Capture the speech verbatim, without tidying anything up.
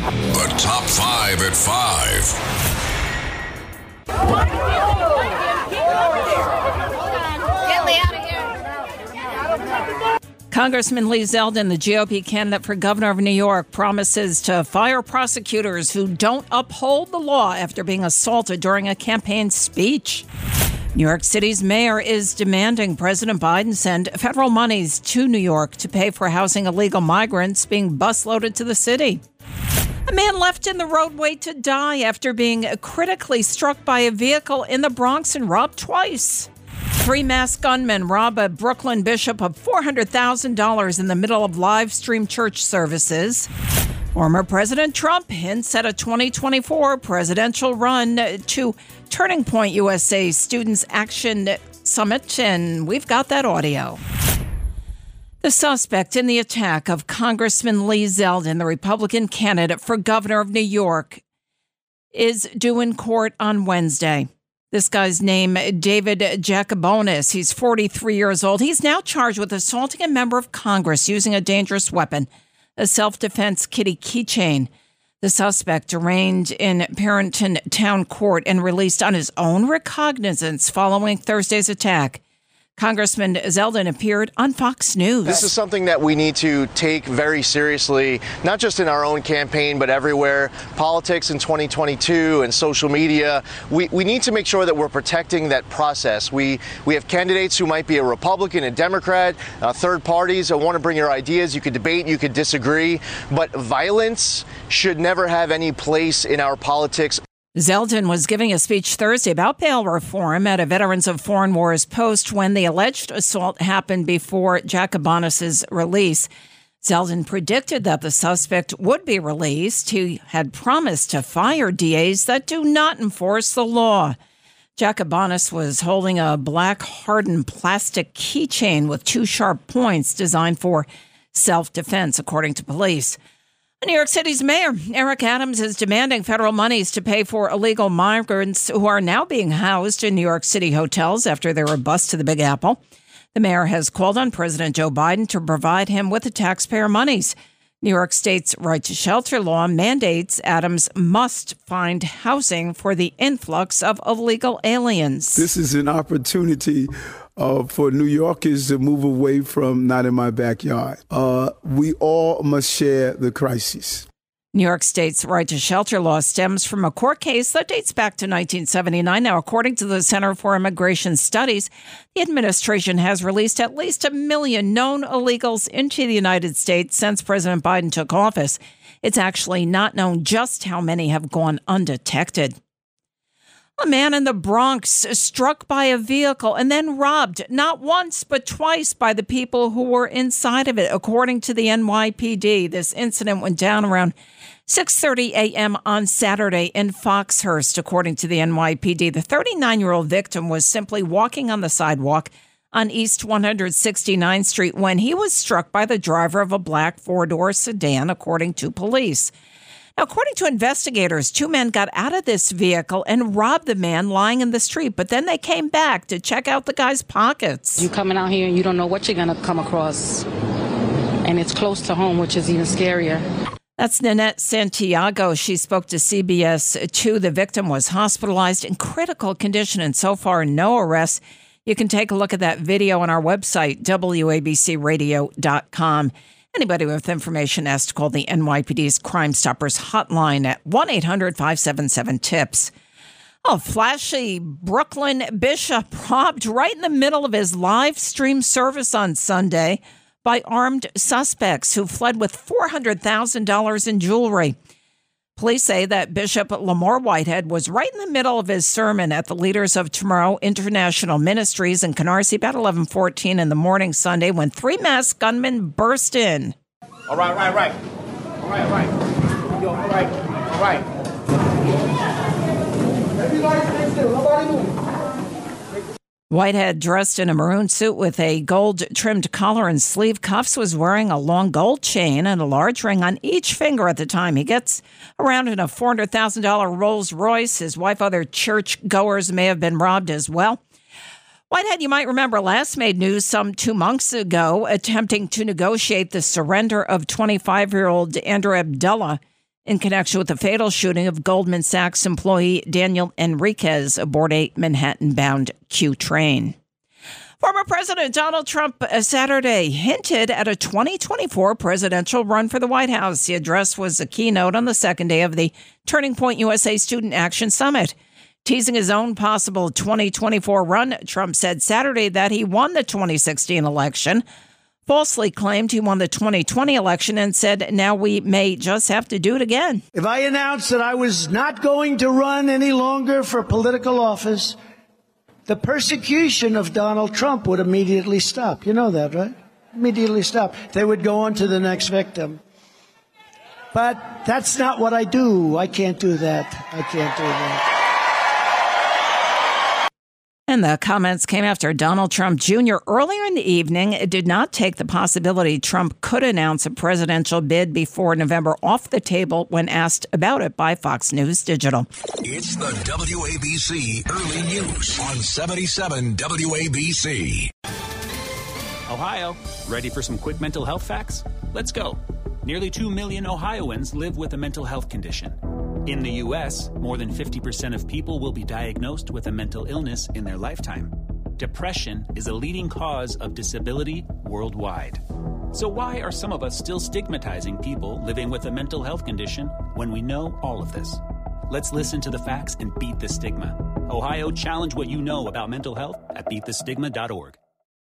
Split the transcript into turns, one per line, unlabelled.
The top five at five.
Get Lee out of here.
Congressman Lee Zeldin, the G O P candidate for governor of New York, promises to fire prosecutors who don't uphold the law after being assaulted during a campaign speech. New York City's mayor is demanding President Biden send federal monies to New York to pay for housing illegal migrants being busloaded to the city. A man left in the roadway to die after being critically struck by a vehicle in the Bronx and robbed twice. Three masked gunmen rob a Brooklyn bishop of four hundred thousand dollars in the middle of live stream church services. Former President Trump hints at a twenty twenty-four presidential run to Turning Point U S A Students Action Summit, and we've got that audio. The suspect in the attack of Congressman Lee Zeldin, the Republican candidate for governor of New York, is due in court on Wednesday. This guy's name, David Jacobonis. He's forty-three years old. He's now charged with assaulting a member of Congress using a dangerous weapon, a self-defense kitty keychain. The suspect arraigned in Parenton Town Court and released on his own recognizance following Thursday's attack. Congressman Zeldin appeared on Fox News.
This is something that we need to take very seriously, not just in our own campaign, but everywhere. Politics in twenty twenty-two and social media. We, we need to make sure that we're protecting that process. We, we have candidates who might be a Republican, a Democrat, uh, third parties that want to bring your ideas. You could debate, you could disagree, but violence should never have any place in our politics.
Zeldin was giving a speech Thursday about bail reform at a Veterans of Foreign Wars post when the alleged assault happened before Jacobonis' release. Zeldin predicted that the suspect would be released. He had promised to fire D As that do not enforce the law. Jacobonis was holding a black hardened plastic keychain with two sharp points designed for self-defense, according to police. New York City's mayor, Eric Adams, is demanding federal monies to pay for illegal migrants who are now being housed in New York City hotels after they were bused to the Big Apple. The mayor has called on President Joe Biden to provide him with the taxpayer monies. New York State's right to shelter law mandates Adams must find housing for the influx of illegal aliens.
This is an opportunity Uh, for New Yorkers to move away from not in my backyard. Uh, we all must share the crisis.
New York State's right to shelter law stems from a court case that dates back to nineteen seventy-nine. Now, according to the Center for Immigration Studies, the administration has released at least a million known illegals into the United States since President Biden took office. It's actually not known just how many have gone undetected. A man in the Bronx struck by a vehicle and then robbed not once but twice by the people who were inside of it, according to the N Y P D. This incident went down around six thirty a.m. on Saturday in Foxhurst, according to the N Y P D. The thirty-nine-year-old victim was simply walking on the sidewalk on East one hundred sixty-ninth Street when he was struck by the driver of a black four-door sedan, according to police. Now, according to investigators, two men got out of this vehicle and robbed the man lying in the street, but then they came back to check out the guy's pockets.
You coming out here and you don't know what you're going to come across. And it's close to home, which is even scarier.
That's Nanette Santiago. She spoke to C B S two. The victim was hospitalized in critical condition, and so far, no arrests. You can take a look at that video on our website, W A B C radio dot com. Anybody with information has to call the N Y P D's Crime Stoppers hotline at one eight hundred five seven seven TIPS. Oh, flashy Brooklyn bishop robbed right in the middle of his live stream service on Sunday by armed suspects who fled with four hundred thousand dollars in jewelry. Police say that Bishop Lamar Whitehead was right in the middle of his sermon at the Leaders of Tomorrow International Ministries in Canarsie about eleven fourteen in the morning Sunday when three masked gunmen burst in.
All right, all right, all right. All right, all right. Yo, all right, all right. Everybody stay still. Nobody move.
Whitehead, dressed in a maroon suit with a gold-trimmed collar and sleeve cuffs, was wearing a long gold chain and a large ring on each finger at the time. He gets around in a four hundred thousand dollars Rolls Royce. His wife, other church-goers may have been robbed as well. Whitehead, you might remember, last made news some two months ago attempting to negotiate the surrender of twenty-five-year-old Andrew Abdullah. in connection with the fatal shooting of Goldman Sachs employee Daniel Enriquez aboard a Manhattan-bound Q train. Former President Donald Trump Saturday hinted at a twenty twenty-four presidential run for the White House. The address was a keynote on the second day of the Turning Point U S A Student Action Summit. Teasing his own possible twenty twenty-four run, Trump said Saturday that he won the twenty sixteen election, falsely claimed he won the twenty twenty election, and said now we may just have to do it again.
If I announced that I was not going to run any longer for political office, the persecution of Donald Trump would immediately stop. You know that, right? Immediately stop. They would go on to the next victim. But that's not what I do. I can't do that. I can't do that.
And the comments came after Donald Trump Junior earlier in the evening did not take the possibility Trump could announce a presidential bid before November off the table when asked about it by Fox News Digital.
It's the W A B C Early News on seventy-seven W A B C.
Ohio, ready for some quick mental health facts? Let's go. Nearly two million Ohioans live with a mental health condition. In the U S, more than fifty percent of people will be diagnosed with a mental illness in their lifetime. Depression is a leading cause of disability worldwide. So why are some of us still stigmatizing people living with a mental health condition when we know all of this? Let's listen to the facts and beat the stigma. Ohio, challenge what you know about mental health at beat the stigma dot org.